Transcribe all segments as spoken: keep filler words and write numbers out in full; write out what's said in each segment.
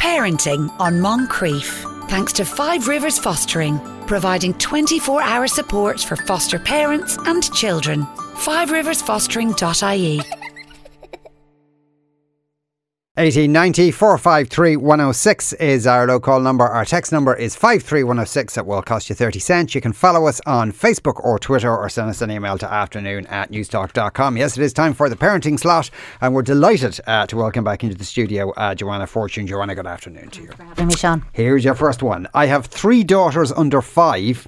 Parenting on Moncrief. Thanks to Five Rivers Fostering, providing twenty-four hour support for foster parents and children. five rivers fostering dot I E. eighteen ninety, four five three, one oh six is our local number. Our text number is five three one oh six. It will cost you thirty cents. You can follow us on Facebook or Twitter, or send us an email to afternoon at newstalk dot com. Yes, it is time for the parenting slot, and we're delighted uh, to welcome back into the studio uh, Joanna Fortune. Joanna, good afternoon to you. Thanks for having me, Sean. Here's your first one. I have three daughters under five.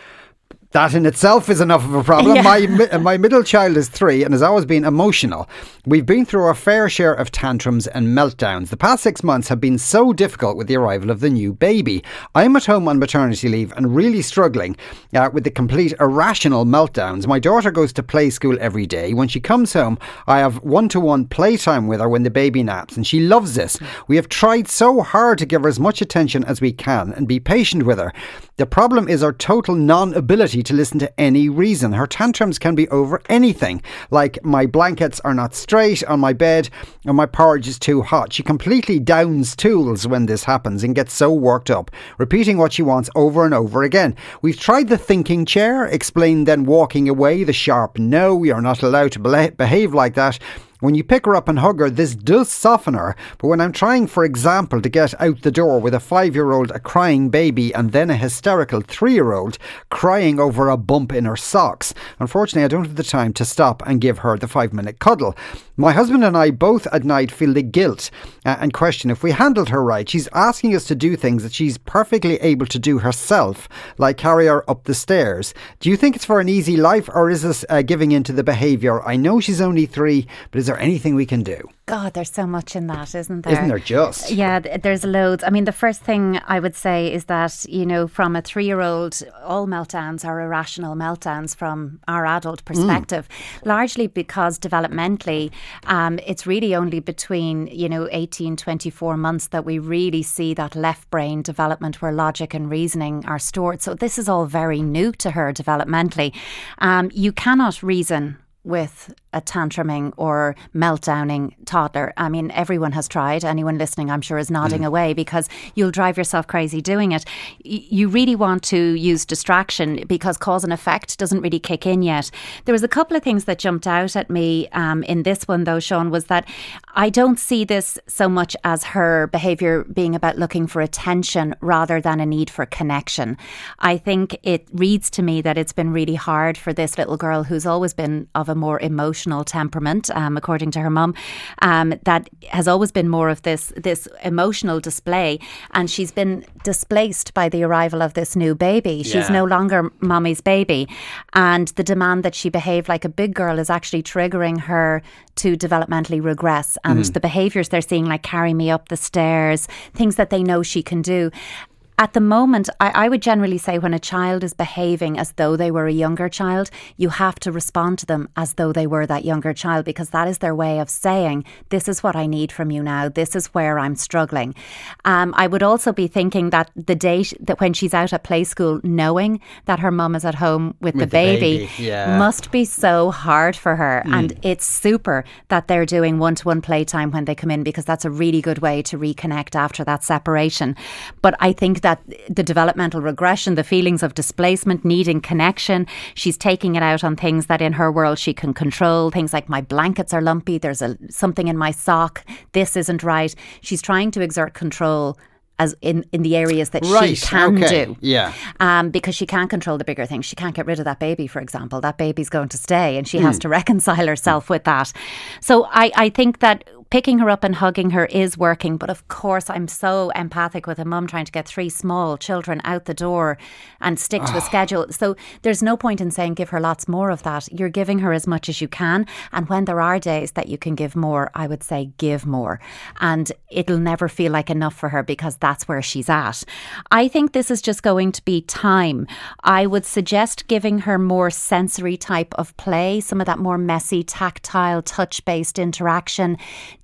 That in itself is enough of a problem. Yeah. My my middle child is three and has always been emotional. We've been through our fair share of tantrums and meltdowns. The past six months have been so difficult with the arrival of the new baby. I'm at home on maternity leave and really struggling uh, with the complete irrational meltdowns. My daughter goes to play school every day. When she comes home, I have one-to-one playtime with her when the baby naps, and she loves this. We have tried so hard to give her as much attention as we can and be patient with her. The problem is our total non-ability to listen to any reason. Her tantrums can be over anything, like my blankets are not straight on my bed or my porridge is too hot. She completely downs tools when this happens and gets so worked up, repeating what she wants over and over again. We've tried the thinking chair, explained then walking away, the sharp no, you're not allowed to behave like that. When you pick her up and hug her, this does soften her. But when I'm trying, for example, to get out the door with a five-year-old, a crying baby, and then a hysterical three-year-old crying over a bump in her socks, unfortunately, I don't have the time to stop and give her the five-minute cuddle. My husband and I both at night feel the guilt uh, and question if we handled her right. She's asking us to do things that she's perfectly able to do herself, like carry her up the stairs. Do you think it's for an easy life, or is this uh, giving in to the behaviour? I know she's only three, but is there anything we can do? God, there's so much in that, isn't there? Isn't there just? Yeah, there's loads. I mean, the first thing I would say is that, you know, from a three-year-old, all meltdowns are irrational meltdowns from our adult perspective, mm. largely because developmentally, um, it's really only between, you know, eighteen, twenty-four months that we really see that left brain development where logic and reasoning are stored. So this is all very new to her developmentally. Um, you cannot reason with a tantruming or meltdowning toddler. I mean, everyone has tried. Anyone listening, I'm sure, is nodding mm. away, because you'll drive yourself crazy doing it. Y- you really want to use distraction, because cause and effect doesn't really kick in yet. There was a couple of things that jumped out at me um, in this one, though, Sean, was that I don't see this so much as her behaviour being about looking for attention rather than a need for connection. I think it reads to me that it's been really hard for this little girl, who's always been of a more emotional temperament, um, according to her mum, um, that has always been more of this this emotional display, and she's been displaced by the arrival of this new baby. She's yeah. no longer mommy's baby, and the demand that she behave like a big girl is actually triggering her to developmentally regress, and mm. the behaviours they're seeing, like carry me up the stairs, things that they know she can do. At the moment, I, I would generally say when a child is behaving as though they were a younger child, you have to respond to them as though they were that younger child, because that is their way of saying, this is what I need from you now. This is where I'm struggling. Um, I would also be thinking that the day sh- that when she's out at play school, knowing that her mum is at home with, with the, the baby, baby. Yeah. must be so hard for her. Mm. And it's super that they're doing one-to-one playtime when they come in, because that's a really good way to reconnect after that separation. But I think that the developmental regression, the feelings of displacement, needing connection, she's taking it out on things that in her world she can control. Things like, my blankets are lumpy, there's a something in my sock, this isn't right. She's trying to exert control as in, in the areas that right, she can okay. do. Yeah. Um, because she can't control the bigger things. She can't get rid of that baby, for example. That baby's going to stay, and she mm. has to reconcile herself mm. with that. So I, I think that picking her up and hugging her is working. But of course, I'm so empathic with a mum trying to get three small children out the door and stick to oh. a schedule. So there's no point in saying give her lots more of that. You're giving her as much as you can. And when there are days that you can give more, I would say give more. And it'll never feel like enough for her, because that's where she's at. I think this is just going to be time. I would suggest giving her more sensory type of play, some of that more messy, tactile, touch-based interaction.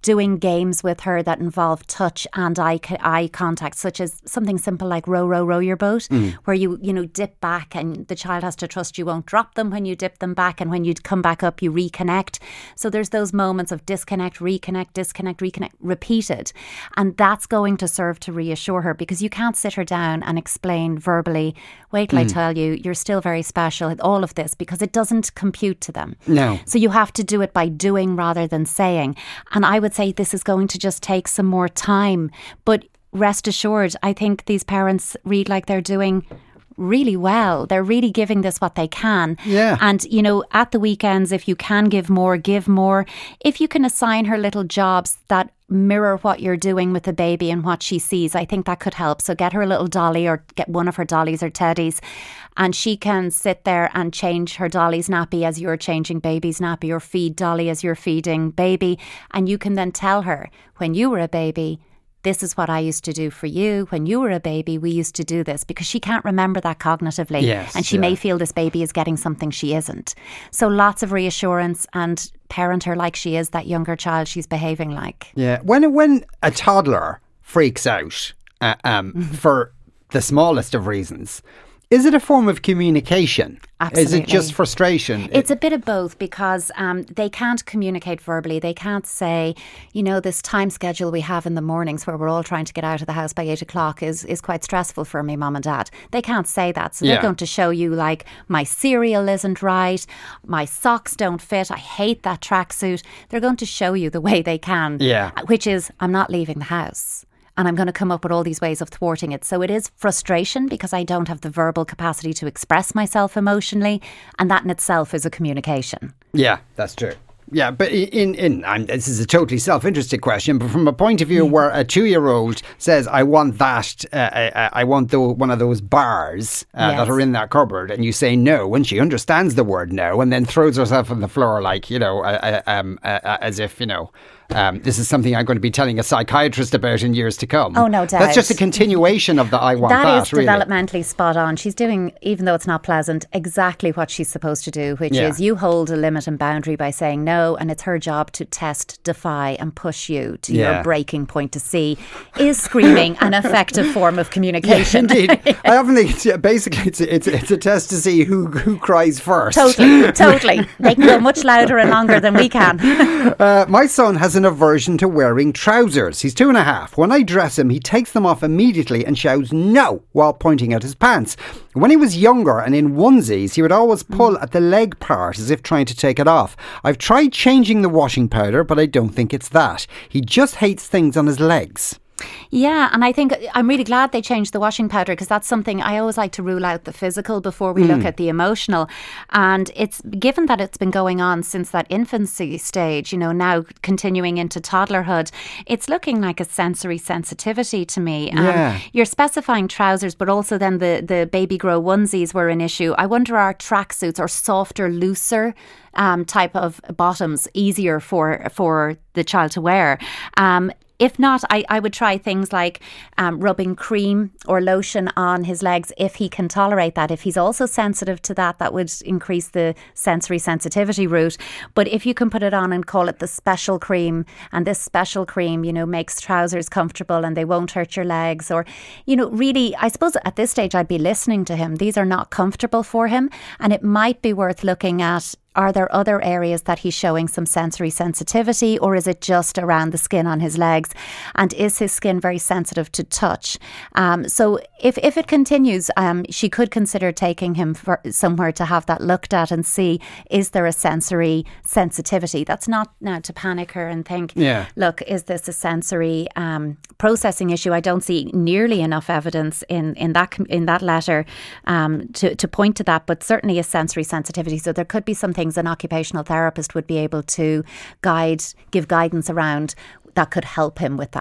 doing games with her that involve touch and eye eye contact, such as something simple like row, row, row your boat, mm. where you, you know, dip back and the child has to trust you won't drop them when you dip them back, and when you come back up, you reconnect. So there's those moments of disconnect, reconnect, disconnect, reconnect, repeated. And that's going to serve to reassure her, because you can't sit her down and explain verbally, wait till mm. I tell you, you're still very special, all of this, because it doesn't compute to them. No. So you have to do it by doing rather than saying. And I would say this is going to just take some more time. But rest assured, I think these parents read like they're doing really well. They're really giving this what they can. Yeah. And, you know, at the weekends, if you can give more, give more. If you can assign her little jobs that mirror what you're doing with the baby and what she sees, I think that could help. So get her a little dolly, or get one of her dollies or teddies, and she can sit there and change her dolly's nappy as you're changing baby's nappy, or feed dolly as you're feeding baby. And you can then tell her, when you were a baby, this is what I used to do for you. When you were a baby, we used to do this, because she can't remember that cognitively. Yes, and she yeah. may feel this baby is getting something she isn't. So lots of reassurance, and parent her like she is that younger child she's behaving like. Yeah. When, when a toddler freaks out uh, um, for the smallest of reasons, is it a form of communication? Absolutely. Is it just frustration? It's a bit of both, because um, they can't communicate verbally. They can't say, you know, this time schedule we have in the mornings where we're all trying to get out of the house by eight o'clock is, is quite stressful for me, mum and dad. They can't say that. So yeah. they're going to show you, like, my cereal isn't right, my socks don't fit, I hate that tracksuit. They're going to show you the way they can, yeah. which is, I'm not leaving the house. And I'm going to come up with all these ways of thwarting it. So it is frustration, because I don't have the verbal capacity to express myself emotionally. And that in itself is a communication. Yeah, that's true. Yeah, but in, in and this is a totally self-interested question, but from a point of view where a two-year-old says, I want that, uh, I, I want the, one of those bars uh, yes. that are in that cupboard, and you say no, and she understands the word no, and then throws herself on the floor like, you know, uh, uh, um, uh, uh, as if, you know, Um, this is something I'm going to be telling a psychiatrist about in years to come. Oh, no doubt. That's just a continuation of the I want that, that is really. Developmentally spot on. She's doing, even though it's not pleasant, exactly what she's supposed to do, which yeah. is you hold a limit and boundary by saying no, and it's her job to test, defy and push you to yeah. your breaking point to see, is screaming an effective form of communication? Yeah, indeed. I often think it's, basically it's, it's, it's a test to see who, who cries first. Totally, totally. They can go much louder and longer than we can. uh, my son has an aversion to wearing trousers. He's two and a half. When I dress him, he takes them off immediately and shouts no while pointing at his pants. When he was younger and in onesies, he would always pull at the leg part as if trying to take it off. I've tried changing the washing powder, but I don't think it's that. He just hates things on his legs. Yeah, and I think I'm really glad they changed the washing powder, because that's something I always like to rule out the physical before we mm. look at the emotional. And it's given that it's been going on since that infancy stage, you know, now continuing into toddlerhood, it's looking like a sensory sensitivity to me. Um, yeah. You're specifying trousers, but also then the, the baby grow onesies were an issue. I wonder, are tracksuits or softer, looser um, type of bottoms easier for, for the child to wear? Um If not, I, I would try things like um, rubbing cream or lotion on his legs if he can tolerate that. If he's also sensitive to that, that would increase the sensory sensitivity route. But if you can put it on and call it the special cream, and this special cream, you know, makes trousers comfortable and they won't hurt your legs, or, you know, really, I suppose at this stage I'd be listening to him. These are not comfortable for him, and it might be worth looking at, are there other areas that he's showing some sensory sensitivity, or is it just around the skin on his legs? And is his skin very sensitive to touch? Um, so if, if it continues, um, she could consider taking him for somewhere to have that looked at and see, is there a sensory sensitivity? That's not now to panic her and think, yeah. look, is this a sensory um, processing issue? I don't see nearly enough evidence in, in that in that letter um, to, to point to that, but certainly a sensory sensitivity. So there could be something things an occupational therapist would be able to guide, give guidance around that could help him with that.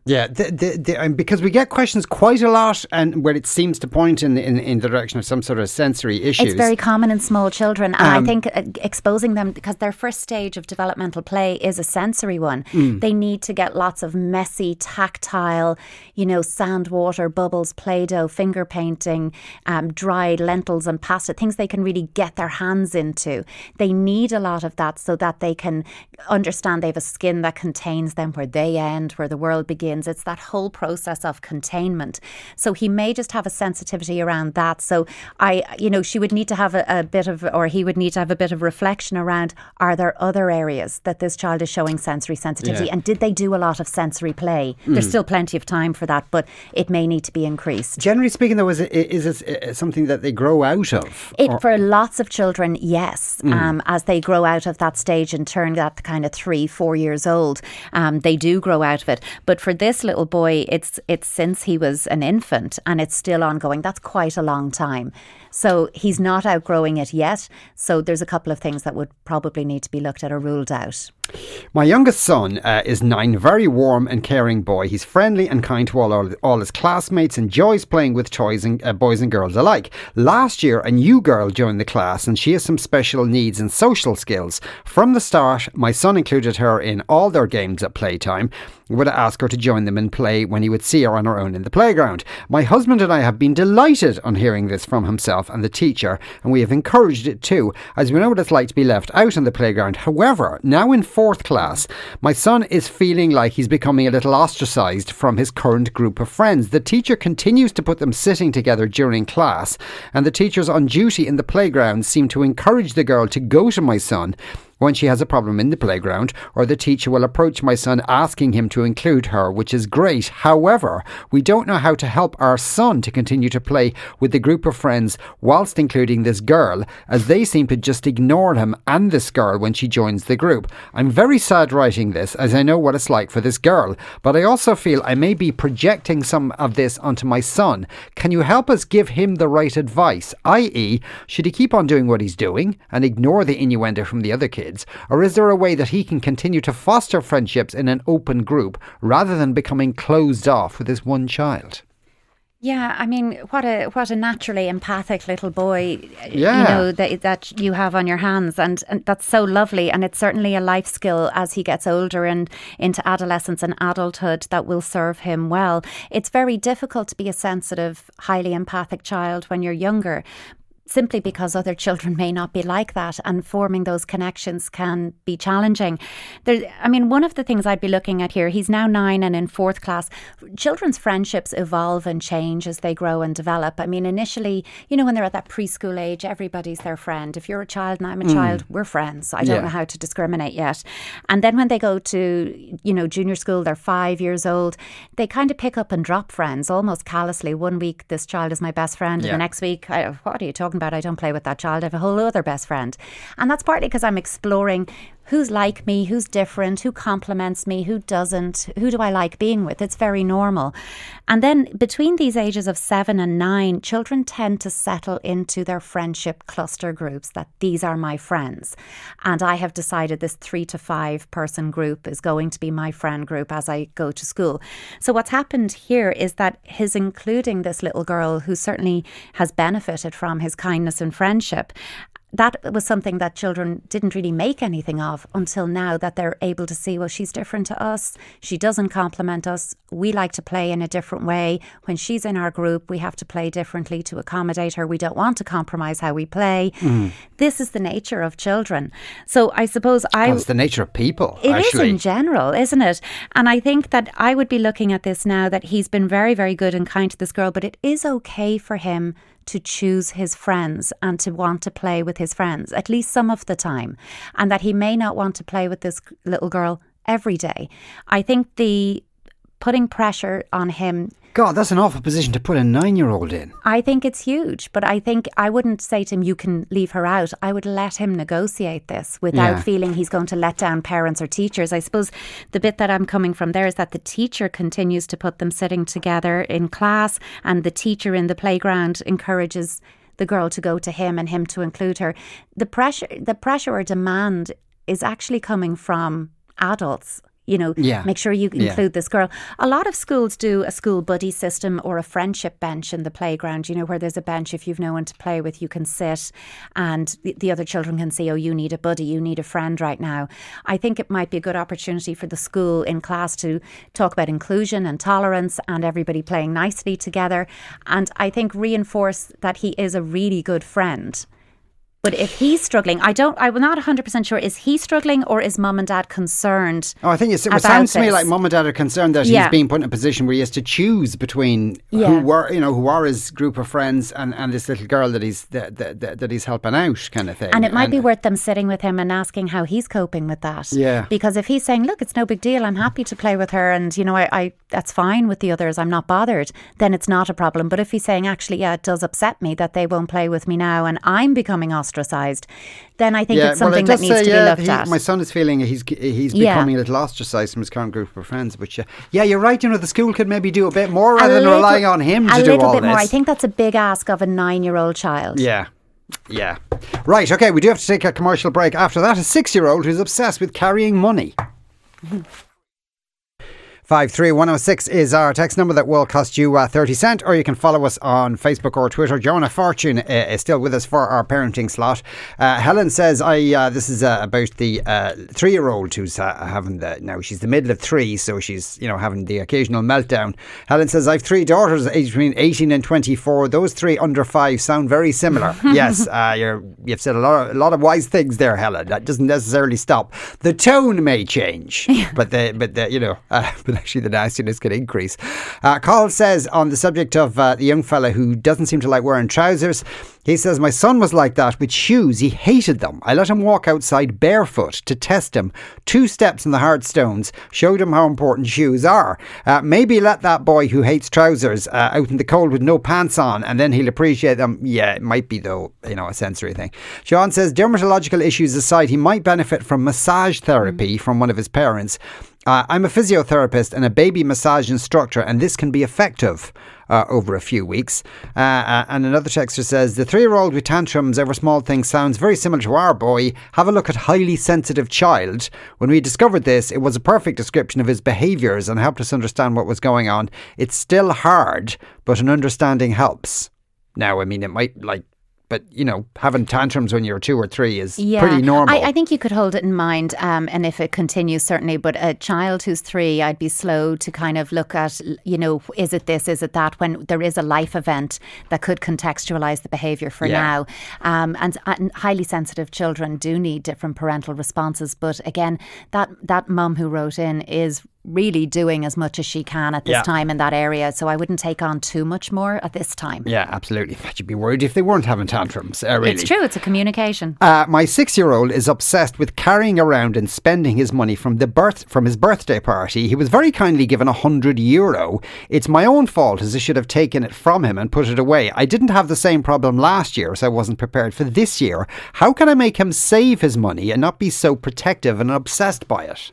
Yeah, the, the, the, um, because we get questions quite a lot, and where it seems to point in, in in the direction of some sort of sensory issues. It's very common in small children, and Um, I think uh, exposing them, because their first stage of developmental play is a sensory one. Mm. They need to get lots of messy, tactile, you know, sand, water, bubbles, Play-Doh, finger painting, um, dried lentils and pasta, things they can really get their hands into. They need a lot of that so that they can understand they have a skin that contains them, where they end, where the world begins. It's that whole process of containment. So he may just have a sensitivity around that. So I, you know, she would need to have a, a bit of, or he would need to have a bit of reflection around, are there other areas that this child is showing sensory sensitivity? Yeah. And did they do a lot of sensory play? Mm. There's still plenty of time for that, but it may need to be increased. Generally speaking, though, is it, is it something that they grow out of? It, Or- for lots of children, yes. Mm. Um, as they grow out of that stage and turn that kind of three, four years old, um, they do grow out of it. But for this little boy, it's it's since he was an infant, and it's still ongoing. That's quite a long time. So he's not outgrowing it yet. So there's a couple of things that would probably need to be looked at or ruled out. My youngest son uh, is nine, very warm and caring boy. He's friendly and kind to all, all, all his classmates, enjoys playing with toys and uh, boys and girls alike. Last year, a new girl joined the class, and she has some special needs and social skills. From the start, my son included her in all their games at playtime, would ask her to join them and play when he would see her on her own in the playground. My husband and I have been delighted on hearing this from himself and the teacher, and we have encouraged it too, as we know what it's like to be left out on the playground. However, now in fourth class, my son is feeling like he's becoming a little ostracised from his current group of friends. The teacher continues to put them sitting together during class, and the teachers on duty in the playground seem to encourage the girl to go to my son when she has a problem in the playground, or the teacher will approach my son asking him to include her, which is great. However, we don't know how to help our son to continue to play with the group of friends whilst including this girl, as they seem to just ignore him and this girl when she joins the group. I'm very sad writing this, as I know what it's like for this girl, but I also feel I may be projecting some of this onto my son. Can you help us give him the right advice? that is, should he keep on doing what he's doing and ignore the innuendo from the other kids? Or is there a way that he can continue to foster friendships in an open group rather than becoming closed off with this one child? Yeah, I mean, what a what a naturally empathic little boy, Yeah. you know, that that you have on your hands, and, and that's so lovely. And it's certainly a life skill as he gets older and into adolescence and adulthood that will serve him well. It's very difficult to be a sensitive, highly empathic child when you're younger, simply because other children may not be like that, and forming those connections can be challenging. There, I mean, one of the things I'd be looking at here, he's now nine and in fourth class. Children's friendships evolve and change as they grow and develop. I mean, initially, you know, when they're at that preschool age, everybody's their friend. If you're a child and I'm a mm. child, we're friends. I don't Yeah. know how to discriminate yet. And then when they go to, you know, junior school, they're five years old, they kind of pick up and drop friends almost callously. One week, this child is my best friend, Yeah. and the next week, I, what are you talking about? I don't play with that child. I have a whole other best friend. And that's partly because I'm exploring who's like me, who's different, who compliments me, who doesn't, who do I like being with. It's very normal. And then between these ages of seven and nine, children tend to settle into their friendship cluster groups, that these are my friends. And I have decided this three to five person group is going to be my friend group as I go to school. So what's happened here is that his including this little girl, who certainly has benefited from his kindness and friendship, that was something that children didn't really make anything of until now, that they're able to see, well, she's different to us. She doesn't compliment us. We like to play in a different way. When she's in our group, we have to play differently to accommodate her. We don't want to compromise how we play. Mm. This is the nature of children. So I suppose I... Well, it's the nature of people, It actually. is in general, isn't it? And I think that I would be looking at this now, that he's been very, very good and kind to this girl, but it is okay for him to choose his friends and to want to play with his friends, at least some of the time, and that he may not want to play with this little girl every day. I think the putting pressure on him... God, that's an awful position to put a nine-year-old in. I think it's huge, but I think I wouldn't say to him, you can leave her out. I would let him negotiate this without Yeah. feeling he's going to let down parents or teachers. I suppose the bit that I'm coming from there is that the teacher continues to put them sitting together in class, and the teacher in the playground encourages the girl to go to him and him to include her. The pressure, the pressure or demand is actually coming from adults. you know, yeah. make sure you include yeah. this girl. A lot of schools do a school buddy system or a friendship bench in the playground, you know, where there's a bench. If you've no one to play with, you can sit and the, the other children can say, oh, you need a buddy, you need a friend right now. I think it might be a good opportunity for the school in class to talk about inclusion and tolerance and everybody playing nicely together. And I think reinforce that he is a really good friend. But if he's struggling, I don't, I'm not one hundred percent sure, is he struggling or is mum and dad concerned? Oh, I think it's, it sounds to me like mum and dad are concerned that yeah. he's being put in a position where he has to choose between yeah. who were, you know, who are his group of friends and, and this little girl that he's that, that, that he's helping out, kind of thing. And it might and, be worth them sitting with him and asking how he's coping with that. Yeah. Because if he's saying, look, it's no big deal, I'm happy to play with her and, you know, I, I that's fine with the others, I'm not bothered, then it's not a problem. But if he's saying, actually, yeah, it does upset me that they won't play with me now and I'm becoming ostracised, then I think yeah, it's something well, it that needs say, to be yeah, looked he, at. My son is feeling he's he's becoming yeah. a little ostracised from his current group of friends. But yeah, yeah, you're right. You know, the school could maybe do a bit more rather a than little, relying on him to do all this. A little bit more. I think that's a big ask of a nine-year-old child. Yeah. Yeah. Right, okay, we do have to take a commercial break. After that, a six-year-old who's obsessed with carrying money. five three one oh six is our text number that will cost you uh, thirty cent, or you can follow us on Facebook or Twitter. Joanna Fortune uh, is still with us for our parenting slot. Uh, Helen says, "I uh, this is uh, about the uh, three-year-old who's uh, having the, now she's the middle of three, so she's, you know, having the occasional meltdown." Helen says, "I've three daughters aged between eighteen and twenty-four. Those three under five sound very similar." Yes, uh, you're, you've said a lot, of, a lot of wise things there, Helen. That doesn't necessarily stop. The tone may change, but the, but the, you know, uh, but actually the nastiness could increase. Uh, Carl says on the subject of uh, the young fella who doesn't seem to like wearing trousers, he says, "My son was like that with shoes. He hated them. I let him walk outside barefoot to test him. Two steps in the hard stones showed him how important shoes are. Uh, maybe let that boy who hates trousers uh, out in the cold with no pants on, and then he'll appreciate them." Yeah, it might be, though, you know, a sensory thing. Sean says, "Dermatological issues aside, he might benefit from massage therapy from one of his parents. Uh, I'm a physiotherapist and a baby massage instructor, and this can be effective uh, over a few weeks." Uh, uh, and another texter says, "The three-year-old with tantrums over small things sounds very similar to our boy. Have a look at Highly Sensitive Child. When we discovered this, it was a perfect description of his behaviours and helped us understand what was going on. It's still hard, but an understanding helps." Now, I mean, it might, like, but, you know, having tantrums when you're two or three is yeah, pretty normal. I, I think you could hold it in mind, um, and if it continues, certainly. But a child who's three, I'd be slow to kind of look at, you know, is it this, is it that, when there is a life event that could contextualise the behaviour for yeah. now. Um, and, and highly sensitive children do need different parental responses. But again, that, that mum who wrote in is really doing as much as she can at this yeah. time in that area, so I wouldn't take on too much more at this time. Yeah, absolutely. You'd be worried if they weren't having tantrums, uh, really. It's true, it's a communication. Uh, my six-year-old is obsessed with carrying around and spending his money from the birth from his birthday party. He was very kindly given a hundred euro. It's my own fault, as I should have taken it from him and put it away. I didn't have the same problem last year, so I wasn't prepared for this year. How can I make him save his money and not be so protective and obsessed by it?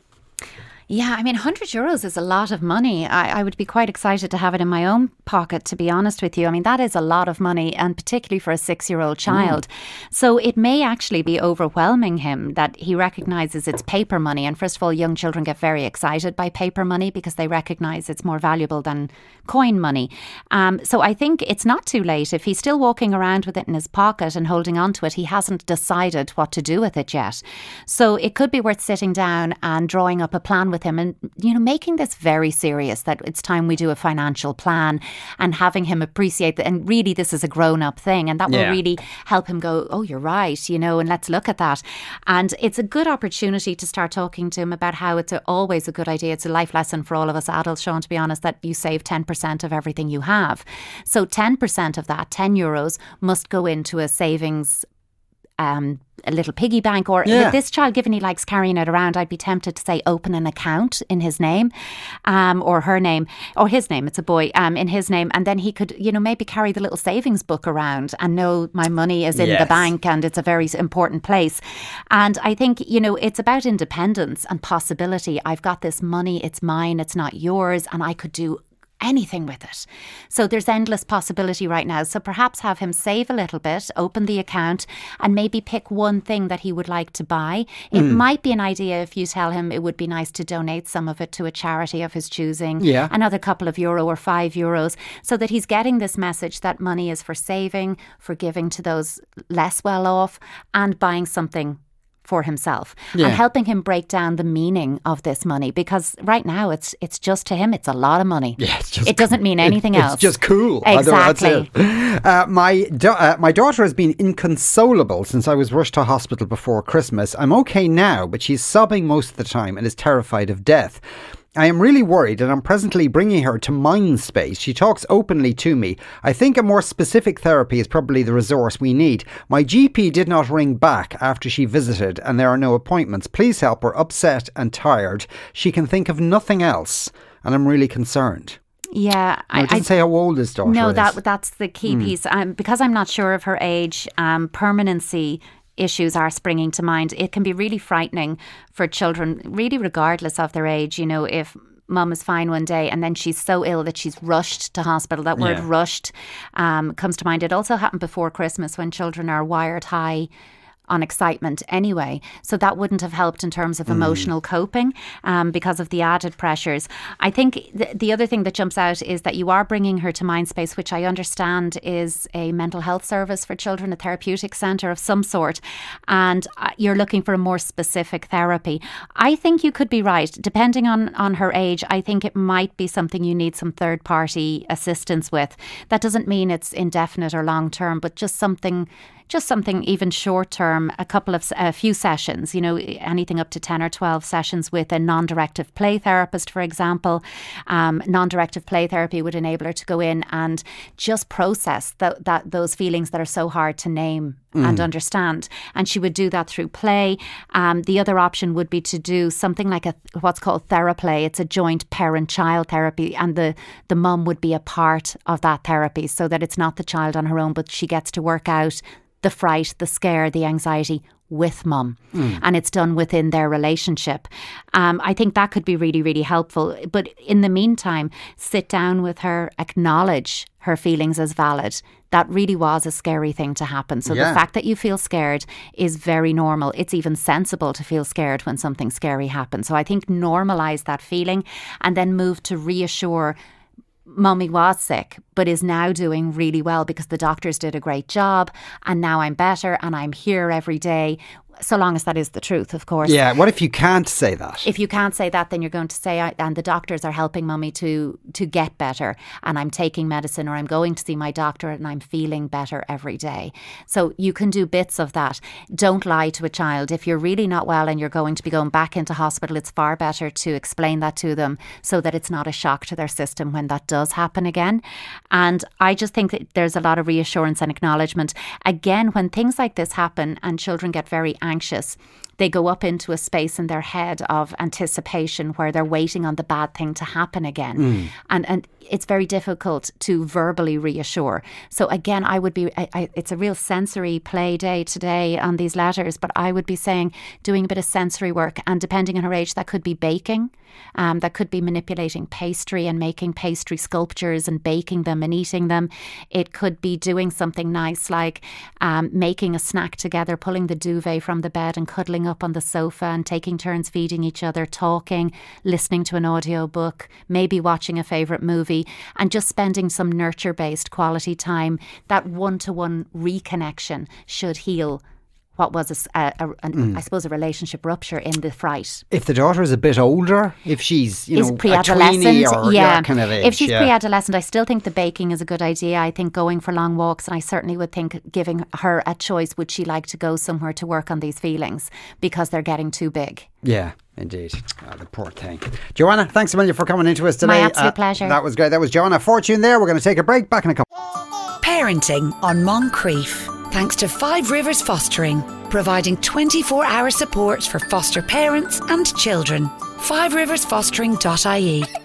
Yeah, I mean, one hundred euros is a lot of money. I, I would be quite excited to have it in my own pocket, to be honest with you. I mean, that is a lot of money, and particularly for a six-year-old child. Mm. So it may actually be overwhelming him that he recognises it's paper money. And first of all, young children get very excited by paper money because they recognise it's more valuable than coin money. Um, so I think it's not too late. If he's still walking around with it in his pocket and holding on to it, he hasn't decided what to do with it yet. So it could be worth sitting down and drawing up a plan with him and, you know, making this very serious, that it's time we do a financial plan, and having him appreciate that. And really, this is a grown-up thing, and that will yeah. really help him go, oh, you're right, you know, and let's look at that. And it's a good opportunity to start talking to him about how it's a, always a good idea. It's a life lesson for all of us adults, Sean, to be honest, that you save ten percent of everything you have. So ten percent of that, ten euros, must go into a savings Um, a little piggy bank, or yeah. with this child, given he likes carrying it around, I'd be tempted to say open an account in his name, um, or her name, or his name, it's a boy, um, in his name, and then he could, you know, maybe carry the little savings book around and know my money is in yes. the bank and it's a very important place. And I think, you know, it's about independence and possibility. I've got this money, it's mine, it's not yours, and I could do anything with it. So there's endless possibility right now. So perhaps have him save a little bit, open the account, and maybe pick one thing that he would like to buy. It mm. might be an idea if you tell him it would be nice to donate some of it to a charity of his choosing, yeah. another couple of euro or five euros, so that he's getting this message that money is for saving, for giving to those less well off, and buying something for himself, yeah. and helping him break down the meaning of this money, because right now it's it's just to him it's a lot of money. Yeah, it's just it doesn't mean anything it, else. It's just cool. Exactly. Uh, my da- uh, my daughter has been inconsolable since I was rushed to hospital before Christmas. I'm okay now, but she's sobbing most of the time and is terrified of death. I am really worried, and I'm presently bringing her to Mindspace. She talks openly to me. I think a more specific therapy is probably the resource we need. My G P did not ring back after she visited, and there are no appointments. Please help her, upset and tired. She can think of nothing else, and I'm really concerned. Yeah. No, it doesn't I, say how old this daughter no, is. No, that, that's the key mm. piece. Um, because I'm not sure of her age, um, permanency issues are springing to mind. It can be really frightening for children, really regardless of their age. You know, if mum is fine one day and then she's so ill that she's rushed to hospital, that word yeah. rushed um, comes to mind. It also happened before Christmas when children are wired high on excitement anyway. So that wouldn't have helped in terms of emotional mm. coping um, because of the added pressures. I think th- the other thing that jumps out is that you are bringing her to Mindspace, which I understand is a mental health service for children, a therapeutic centre of some sort, and uh, you're looking for a more specific therapy. I think you could be right. Depending on, on her age, I think it might be something you need some third party assistance with. That doesn't mean it's indefinite or long term, but just something Just something even short term, a couple of, a few sessions, you know, anything up to ten or twelve sessions with a non-directive play therapist, for example. Um, non-directive play therapy would enable her to go in and just process that, that those feelings that are so hard to name mm. and understand. And she would do that through play. Um, the other option would be to do something like a what's called theraplay. It's a joint parent-child therapy, and the, the mum would be a part of that therapy so that it's not the child on her own, but she gets to work out the fright, the scare, the anxiety with mum. Mm. And it's done within their relationship. Um, I think that could be really, really helpful. But in the meantime, sit down with her, acknowledge her feelings as valid. That really was a scary thing to happen. So yeah. the fact that you feel scared is very normal. It's even sensible to feel scared when something scary happens. So I think normalise that feeling and then move to reassure Mummy was sick, but is now doing really well because the doctors did a great job, and now I'm better and I'm here every day. So long as that is the truth, of course. Yeah, what if you can't say that? If you can't say that, then you're going to say, and the doctors are helping mummy to to get better, and I'm taking medicine, or I'm going to see my doctor and I'm feeling better every day. So you can do bits of that. Don't lie to a child. If you're really not well and you're going to be going back into hospital, it's far better to explain that to them so that it's not a shock to their system when that does happen again. And I just think that there's a lot of reassurance and acknowledgement. Again, when things like this happen and children get very anxious, they go up into a space in their head of anticipation where they're waiting on the bad thing to happen again. Mm. And and it's very difficult to verbally reassure. So again, I would be, I, I, it's a real sensory play day today on these letters, but I would be saying doing a bit of sensory work, and depending on her age, that could be baking. Um, that could be manipulating pastry and making pastry sculptures and baking them and eating them. It could be doing something nice like um, making a snack together, pulling the duvet from the bed and cuddling up on the sofa and taking turns feeding each other, talking, listening to an audio book, maybe watching a favourite movie, and just spending some nurture-based quality time. That one-to-one reconnection should heal what was, a, a, a, mm. I suppose, a relationship rupture in the fright. If the daughter is a bit older, if she's, you is know, pre-adolescent, a tweenie or yeah. that kind of age. If she's yeah. pre-adolescent, I still think the baking is a good idea. I think going for long walks, and I certainly would think giving her a choice, would she like to go somewhere to work on these feelings because they're getting too big. Yeah. Indeed. Oh, the poor thing. Joanna, thanks a million for coming into us today. My absolute uh, pleasure. That was great. That was Joanna Fortune there. We're going to take a break. Back in a couple. Parenting on Moncrief. Thanks to Five Rivers Fostering, providing twenty-four hour support for foster parents and children. five rivers fostering dot I E